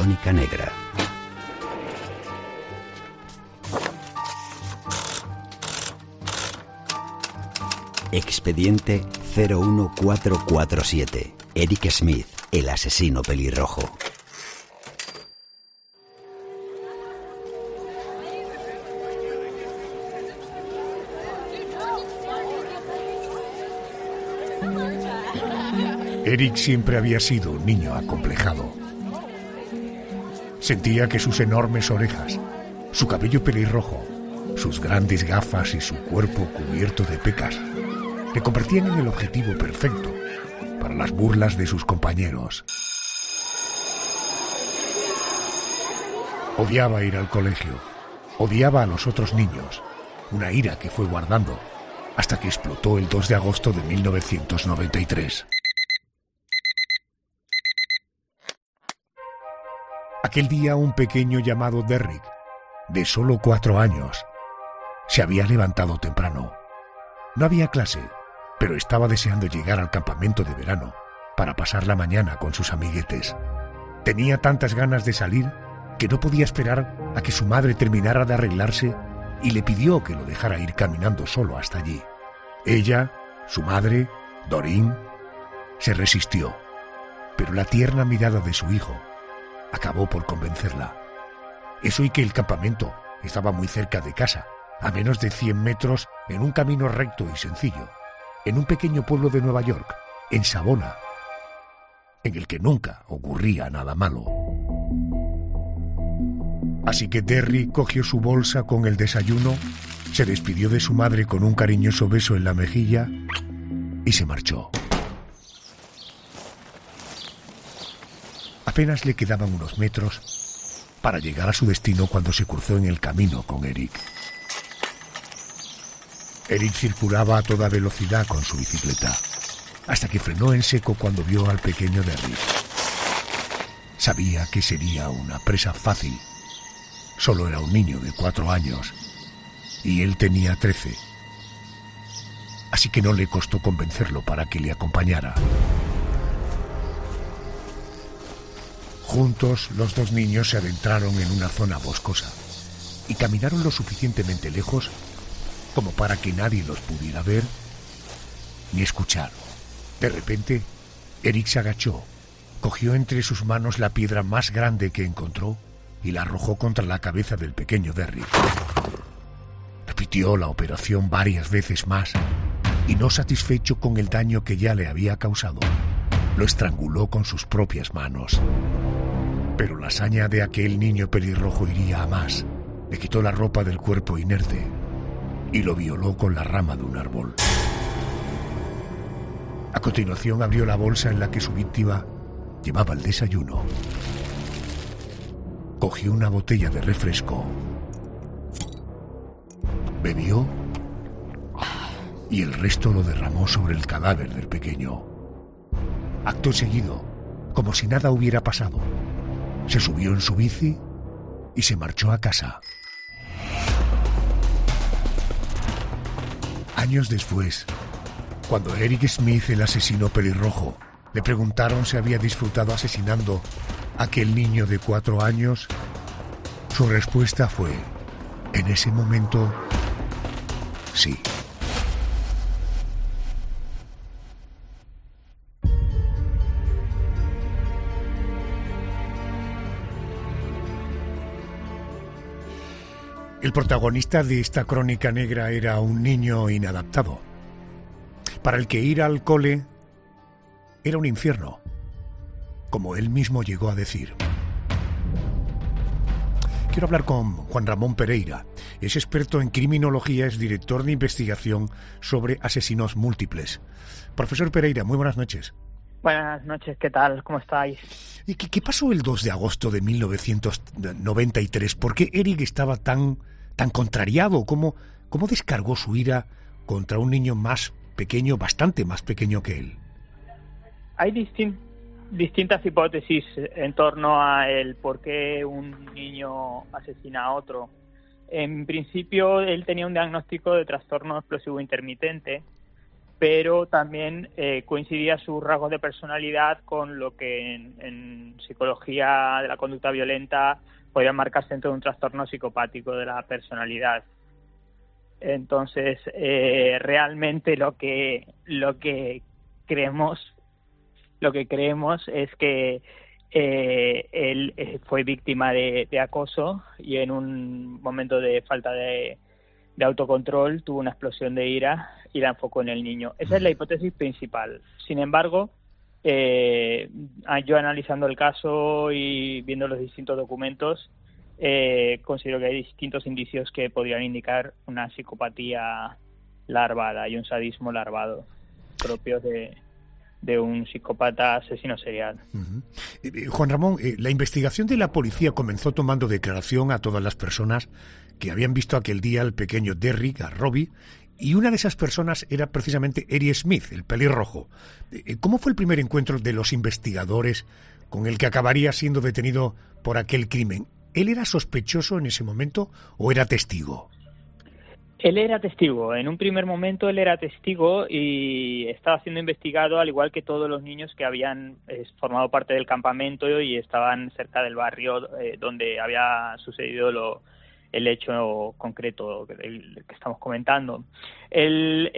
Crónica Negra. Expediente 01447. Eric Smith, el asesino pelirrojo. Eric siempre había sido un niño acomplejado. Sentía que sus enormes orejas, su cabello pelirrojo, sus grandes gafas y su cuerpo cubierto de pecas le convertían en el objetivo perfecto para las burlas de sus compañeros. Odiaba ir al colegio, odiaba a los otros niños, una ira que fue guardando hasta que explotó el 2 de agosto de 1993. Aquel día un pequeño llamado Derrick, de solo 4 años, se había levantado temprano. No había clase, pero estaba deseando llegar al campamento de verano para pasar la mañana con sus amiguetes. Tenía tantas ganas de salir que no podía esperar a que su madre terminara de arreglarse y le pidió que lo dejara ir caminando solo hasta allí. Ella, su madre, Doreen, se resistió, pero la tierna mirada de su hijo acabó por convencerla. Eso y que el campamento estaba muy cerca de casa, a menos de 100 metros en un camino recto y sencillo, en un pequeño pueblo de Nueva York, en Savona, en el que nunca ocurría nada malo. Así que Derrick cogió su bolsa con el desayuno, se despidió de su madre con un cariñoso beso en la mejilla y se marchó. Apenas le quedaban unos metros para llegar a su destino cuando se cruzó en el camino con Eric. Eric circulaba a toda velocidad con su bicicleta, hasta que frenó en seco cuando vio al pequeño Derrick. Sabía que sería una presa fácil. Solo era un niño de 4 años, y él tenía 13. Así que no le costó convencerlo para que le acompañara. Juntos, los dos niños se adentraron en una zona boscosa y caminaron lo suficientemente lejos como para que nadie los pudiera ver ni escuchar. De repente, Eric se agachó, cogió entre sus manos la piedra más grande que encontró y la arrojó contra la cabeza del pequeño Derrick. Repitió la operación varias veces más y, no satisfecho con el daño que ya le había causado, lo estranguló con sus propias manos. Pero la hazaña de aquel niño pelirrojo iría a más. Le quitó la ropa del cuerpo inerte y lo violó con la rama de un árbol. A continuación abrió la bolsa en la que su víctima llevaba el desayuno. Cogió una botella de refresco, bebió y el resto lo derramó sobre el cadáver del pequeño. Acto seguido, como si nada hubiera pasado, se subió en su bici y se marchó a casa. Años después, cuando Eric Smith, el asesino pelirrojo, le preguntaron si había disfrutado asesinando a aquel niño de 4 años, su respuesta fue, en ese momento, sí. El protagonista de esta crónica negra era un niño inadaptado, para el que ir al cole era un infierno, como él mismo llegó a decir. Quiero hablar con Juan Ramón Pereira. Es experto en criminología, es director de investigación sobre asesinos múltiples. Profesor Pereira, muy buenas noches. Buenas noches, ¿qué tal? ¿Cómo estáis? ¿Y qué pasó el 2 de agosto de 1993? ¿Por qué Eric estaba tan contrariado? ¿Cómo descargó su ira contra un niño más pequeño, bastante más pequeño que él? Hay distintas hipótesis en torno a el por qué un niño asesina a otro. En principio, él tenía un diagnóstico de trastorno explosivo intermitente pero también coincidía sus rasgos de personalidad con lo que en psicología de la conducta violenta podría marcarse dentro de un trastorno psicopático de la personalidad. Entonces, realmente lo que creemos es que él fue víctima de acoso y en un momento de falta de autocontrol tuvo una explosión de ira y la enfocó en el niño. Esa es la hipótesis principal. Sin embargo, yo analizando el caso y viendo los distintos documentos, considero que hay distintos indicios que podrían indicar una psicopatía larvada y un sadismo larvado propios de un psicópata asesino serial. Juan Ramón, la investigación de la policía comenzó tomando declaración a todas las personas que habían visto aquel día al pequeño Derrick, a Robbie, y una de esas personas era precisamente Eric Smith, el pelirrojo. ¿Cómo fue el primer encuentro de los investigadores con el que acabaría siendo detenido por aquel crimen? ¿Él era sospechoso en ese momento o era testigo? Él era testigo. En un primer momento él era testigo y estaba siendo investigado, al igual que todos los niños que habían formado parte del campamento y estaban cerca del barrio donde había sucedido el hecho concreto que estamos comentando. Él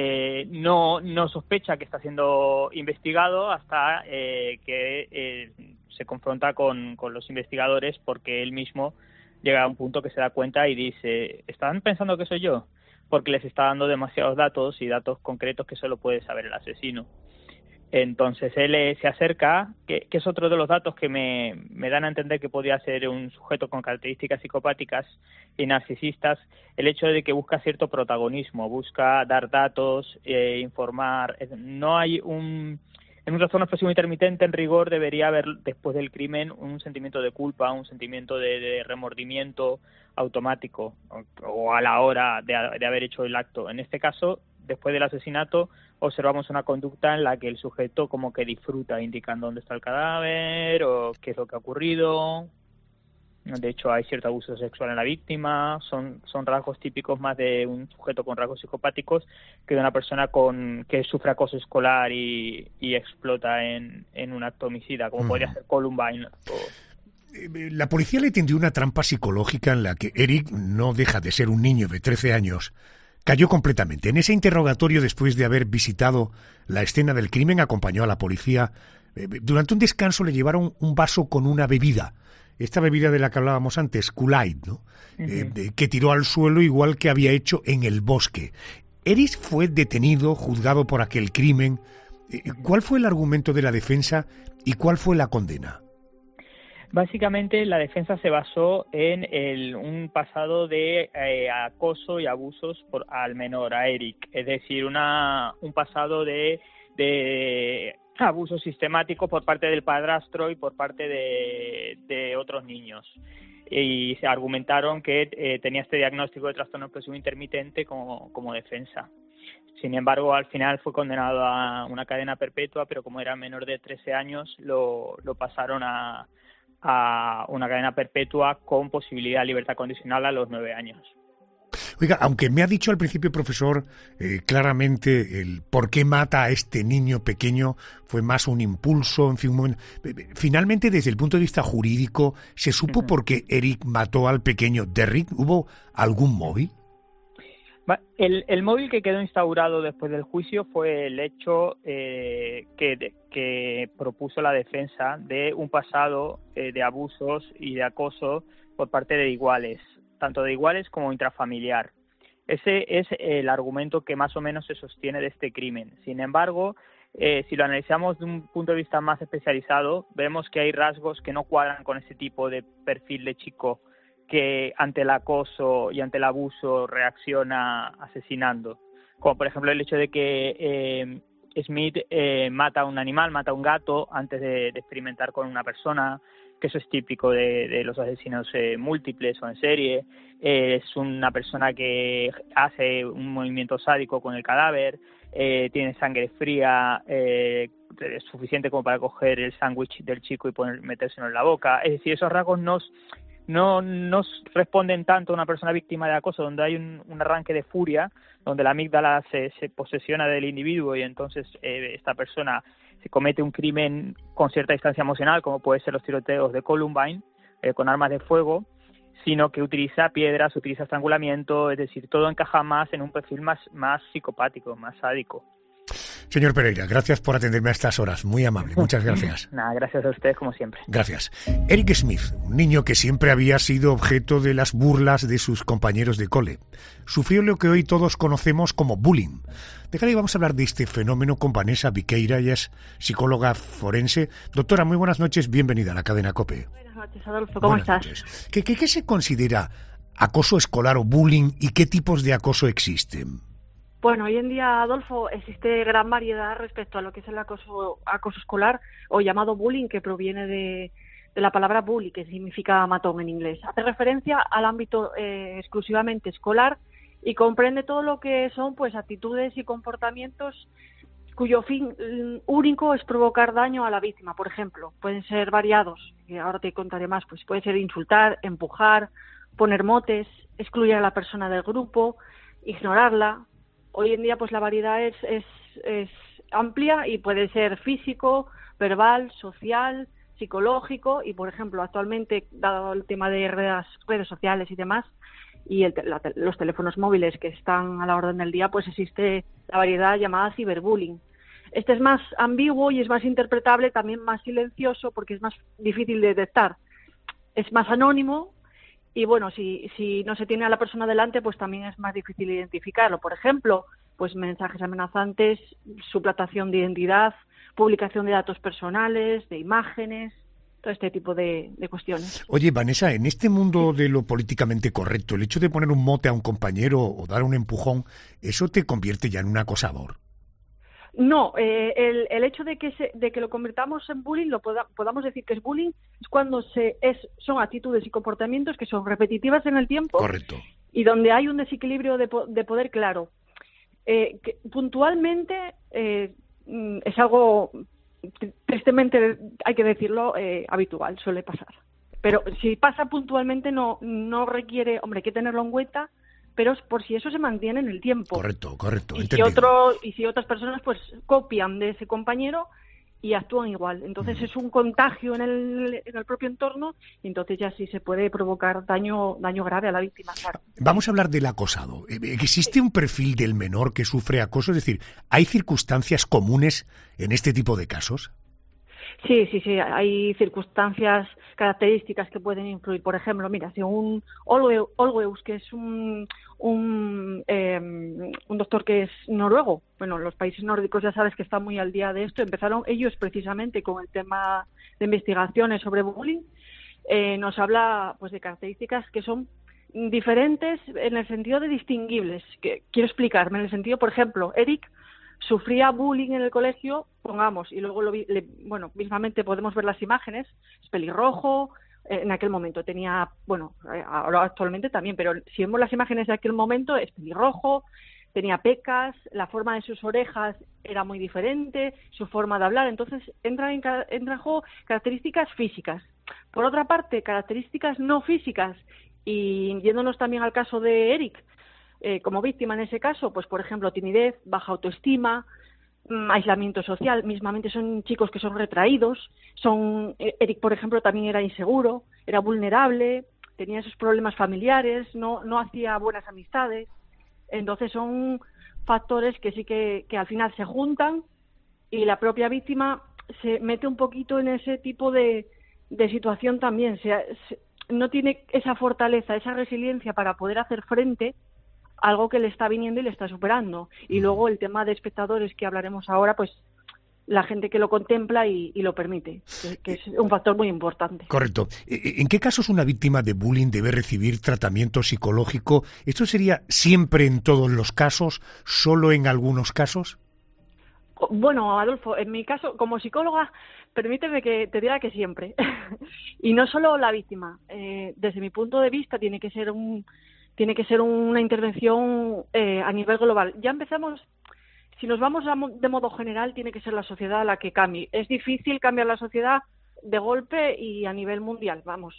no sospecha que está siendo investigado hasta que se confronta con los investigadores, porque él mismo llega a un punto que se da cuenta y dice: ¿están pensando que soy yo? Porque les está dando demasiados datos y datos concretos que solo puede saber el asesino. Entonces él se acerca, que es otro de los datos que me dan a entender que podría ser un sujeto con características psicopáticas y narcisistas, el hecho de que busca cierto protagonismo, busca dar datos, informar. No hay en un trastorno explosivo intermitente, en rigor, debería haber, después del crimen, un sentimiento de culpa, un sentimiento de remordimiento automático, o a la hora de haber hecho el acto. En este caso, después del asesinato, observamos una conducta en la que el sujeto como que disfruta, indicando dónde está el cadáver o qué es lo que ha ocurrido. De hecho, hay cierto abuso sexual en la víctima. Son rasgos típicos más de un sujeto con rasgos psicopáticos que de una persona que sufre acoso escolar y explota en un acto homicida, como podría ser Columbine. La policía le tendió una trampa psicológica en la que Eric no deja de ser un niño de 13 años. Cayó completamente. En ese interrogatorio, después de haber visitado la escena del crimen, acompañó a la policía. Durante un descanso le llevaron un vaso con una bebida. Esta bebida de la que hablábamos antes, Kool-Aid, ¿no? Que tiró al suelo igual que había hecho en el bosque. Eric fue detenido, juzgado por aquel crimen. ¿Cuál fue el argumento de la defensa y cuál fue la condena? Básicamente la defensa se basó en un pasado de acoso y abusos al menor, a Eric. Es decir, un pasado de abuso sistemático por parte del padrastro y por parte de otros niños. Y se argumentaron que tenía este diagnóstico de trastorno explosivo intermitente como defensa. Sin embargo, al final fue condenado a una cadena perpetua, pero como era menor de 13 años, lo pasaron a una cadena perpetua con posibilidad de libertad condicional a los 9 años. Oiga, aunque me ha dicho al principio, profesor, claramente el por qué mata a este niño pequeño fue más un impulso, en fin, finalmente desde el punto de vista jurídico, ¿se supo por qué Eric mató al pequeño Derrick? ¿Hubo algún móvil? El móvil que quedó instaurado después del juicio fue el hecho que propuso la defensa de un pasado de abusos y de acoso por parte de iguales, tanto de iguales como intrafamiliar. Ese es el argumento que más o menos se sostiene de este crimen. Sin embargo, si lo analizamos de un punto de vista más especializado, vemos que hay rasgos que no cuadran con ese tipo de perfil de chico que ante el acoso y ante el abuso reacciona asesinando. Como por ejemplo el hecho de que Smith mata a un animal, mata a un gato antes de experimentar con una persona, que eso es típico de los asesinos múltiples o en serie. Es una persona que hace un movimiento sádico con el cadáver, tiene sangre fría suficiente como para coger el sándwich del chico y metérselo en la boca. Es decir, esos rasgos no responden tanto a una persona víctima de acoso, donde hay un arranque de furia, donde la amígdala se posesiona del individuo y entonces esta persona se comete un crimen con cierta distancia emocional, como puede ser los tiroteos de Columbine, con armas de fuego, sino que utiliza piedras, utiliza estrangulamiento, es decir, todo encaja más en un perfil más psicopático, más sádico. Señor Pereira, gracias por atenderme a estas horas. Muy amable, muchas gracias. Nada, gracias a ustedes como siempre. Gracias. Eric Smith, un niño que siempre había sido objeto de las burlas de sus compañeros de cole, sufrió lo que hoy todos conocemos como bullying. De cara, vamos a hablar de este fenómeno con Vanessa Viqueira, ella es psicóloga forense. Doctora, muy buenas noches, bienvenida a la cadena COPE. Buenas noches, Adolfo, ¿cómo estás? Noches. ¿Qué se considera acoso escolar o bullying y qué tipos de acoso existen? Bueno, hoy en día, Adolfo, existe gran variedad respecto a lo que es el acoso escolar o llamado bullying, que proviene de la palabra bully, que significa matón en inglés. Hace referencia al ámbito exclusivamente escolar y comprende todo lo que son pues actitudes y comportamientos cuyo fin único es provocar daño a la víctima. Por ejemplo, pueden ser variados, y ahora te contaré más, pues puede ser insultar, empujar, poner motes, excluir a la persona del grupo, ignorarla. Hoy en día pues la variedad es amplia y puede ser físico, verbal, social, psicológico y, por ejemplo, actualmente, dado el tema de redes sociales y demás, y los teléfonos móviles que están a la orden del día, pues existe la variedad llamada ciberbullying. Este es más ambiguo y es más interpretable, también más silencioso porque es más difícil de detectar. Es más anónimo. Y bueno, si no se tiene a la persona delante, pues también es más difícil identificarlo. Por ejemplo, pues mensajes amenazantes, suplantación de identidad, publicación de datos personales, de imágenes, todo este tipo de cuestiones. Oye, Vanessa, en este mundo de lo políticamente correcto, el hecho de poner un mote a un compañero o dar un empujón, ¿eso te convierte ya en un acosador? No, el hecho de que lo convirtamos en bullying, podamos decir que es bullying, es cuando son actitudes y comportamientos que son repetitivas en el tiempo. Correcto. Y donde hay un desequilibrio de poder claro. Que puntualmente es algo, tristemente hay que decirlo, habitual, suele pasar. Pero si pasa puntualmente no requiere, hombre, hay que tenerlo en cuenta, pero es por si eso se mantiene en el tiempo. Correcto, Y si otras personas pues copian de ese compañero y actúan igual. Entonces es un contagio en el propio entorno y entonces ya sí se puede provocar daño grave a la víctima, claro. Vamos a hablar del acosado. ¿Existe un perfil del menor que sufre acoso? Es decir, ¿hay circunstancias comunes en este tipo de casos? Sí, hay circunstancias, características que pueden influir. Por ejemplo, mira, según Olweus, que es un doctor que es noruego, bueno, los países nórdicos ya sabes que están muy al día de esto, empezaron ellos precisamente con el tema de investigaciones sobre bullying, nos habla pues de características que son diferentes en el sentido de distinguibles. Quiero explicarme, en el sentido, por ejemplo, Eric sufría bullying en el colegio, pongamos, y luego mismamente podemos ver las imágenes, es pelirrojo, en aquel momento tenía, bueno, ahora actualmente también, pero si vemos las imágenes de aquel momento, es pelirrojo, tenía pecas, la forma de sus orejas era muy diferente, su forma de hablar, entonces entra en juego características físicas. Por otra parte, características no físicas, y yéndonos también al caso de Eric, como víctima en ese caso, pues por ejemplo timidez, baja autoestima, aislamiento social, mismamente son chicos que son retraídos, Eric por ejemplo también era inseguro, era vulnerable, tenía esos problemas familiares, no hacía buenas amistades, entonces son factores que sí que al final se juntan y la propia víctima se mete un poquito en ese tipo de situación también, no tiene esa fortaleza, esa resiliencia para poder hacer frente algo que le está viniendo y le está superando. Y luego el tema de espectadores que hablaremos ahora, pues la gente que lo contempla y lo permite, que es un factor muy importante. Correcto. ¿En qué casos una víctima de bullying debe recibir tratamiento psicológico? ¿Esto sería siempre en todos los casos, solo en algunos casos? Bueno, Adolfo, en mi caso, como psicóloga, permíteme que te diga que siempre. Y no solo la víctima. Desde mi punto de vista tiene que ser una intervención a nivel global. Ya empezamos, si nos vamos de modo general, tiene que ser la sociedad la que cambie. Es difícil cambiar la sociedad de golpe y a nivel mundial, vamos.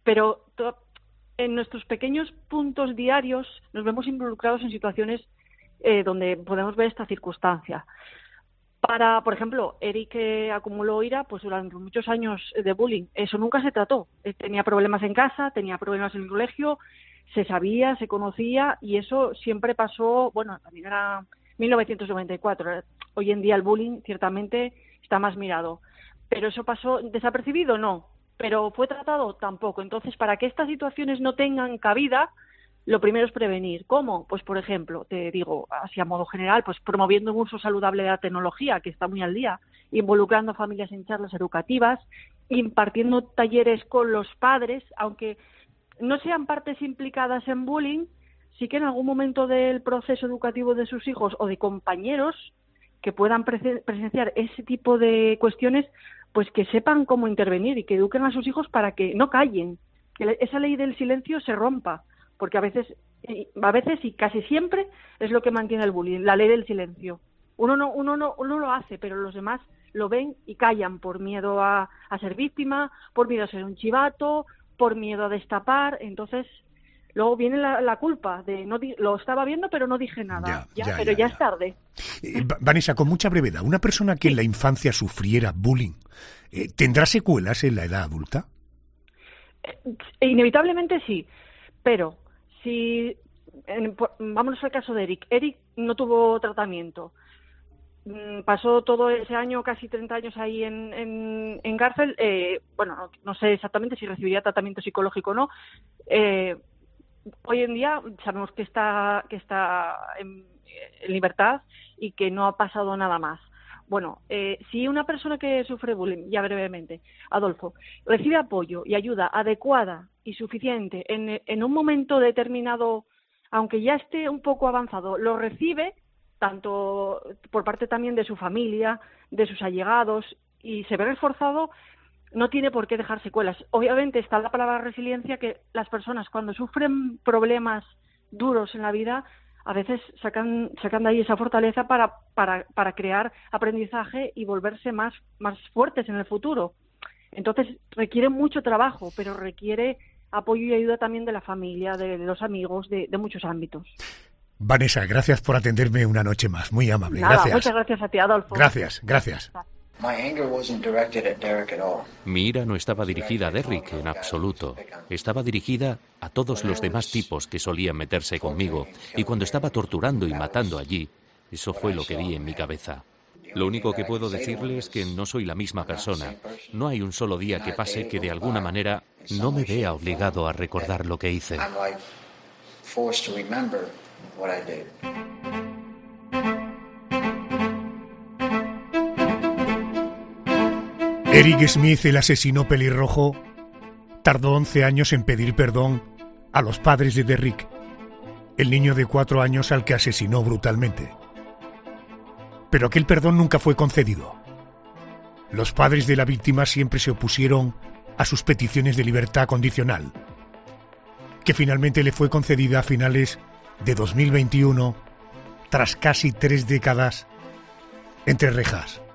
pero en nuestros pequeños puntos diarios nos vemos involucrados en situaciones donde podemos ver esta circunstancia. Por ejemplo, Eric acumuló ira pues durante muchos años de bullying. Eso nunca se trató. Tenía problemas en casa, tenía problemas en el colegio, se sabía, se conocía, y eso siempre pasó, bueno, también era 1994. Hoy en día el bullying ciertamente está más mirado. ¿Pero eso pasó desapercibido? No. ¿Pero fue tratado? Tampoco. Entonces, para que estas situaciones no tengan cabida, lo primero es prevenir. ¿Cómo? Pues, por ejemplo, te digo, así a modo general, pues promoviendo un uso saludable de la tecnología, que está muy al día, involucrando a familias en charlas educativas, impartiendo talleres con los padres, aunque no sean partes implicadas en bullying, sí que en algún momento del proceso educativo de sus hijos o de compañeros que puedan presenciar ese tipo de cuestiones, pues que sepan cómo intervenir y que eduquen a sus hijos para que no callen, que esa ley del silencio se rompa, porque a veces y casi siempre es lo que mantiene el bullying, la ley del silencio. Uno lo hace, pero los demás lo ven y callan por miedo a ser víctima, por miedo a ser un chivato, por miedo a destapar. Entonces luego viene la culpa de lo estaba viendo pero no dije nada, ya es tarde. Vanessa, con mucha brevedad, una persona que en la infancia sufriera bullying, ¿tendrá secuelas en la edad adulta? Inevitablemente sí, pero si vámonos al caso de Eric. Eric no tuvo tratamiento. Pasó todo ese año, casi 30 años ahí en cárcel. Bueno, no sé exactamente si recibiría tratamiento psicológico o no. Hoy en día sabemos que está en libertad y que no ha pasado nada más. Bueno, si una persona que sufre bullying, ya brevemente, Adolfo, recibe apoyo y ayuda adecuada y suficiente en un momento determinado, aunque ya esté un poco avanzado, lo recibe tanto por parte también de su familia, de sus allegados, y se ve reforzado, no tiene por qué dejar secuelas. Obviamente está la palabra resiliencia, que las personas cuando sufren problemas duros en la vida a veces sacan de ahí esa fortaleza para crear aprendizaje y volverse más fuertes en el futuro. Entonces requiere mucho trabajo, pero requiere apoyo y ayuda también de la familia, de los amigos, de muchos ámbitos. Vanessa, gracias por atenderme una noche más, muy amable. Nada, gracias. Muchas gracias a ti, Adolfo. Gracias. Mi ira no estaba dirigida a Derrick en absoluto. Estaba dirigida a todos los demás tipos que solían meterse conmigo. Y cuando estaba torturando y matando allí, eso fue lo que vi en mi cabeza. Lo único que puedo decirle es que no soy la misma persona. No hay un solo día que pase que de alguna manera no me vea obligado a recordar lo que hice. Eric Smith, el asesino pelirrojo, tardó 11 años en pedir perdón a los padres de Derrick, el niño de 4 años al que asesinó brutalmente. Pero aquel perdón nunca fue concedido. Los padres de la víctima siempre se opusieron a sus peticiones de libertad condicional, que finalmente le fue concedida a finales de 2021, tras casi 3 décadas entre rejas.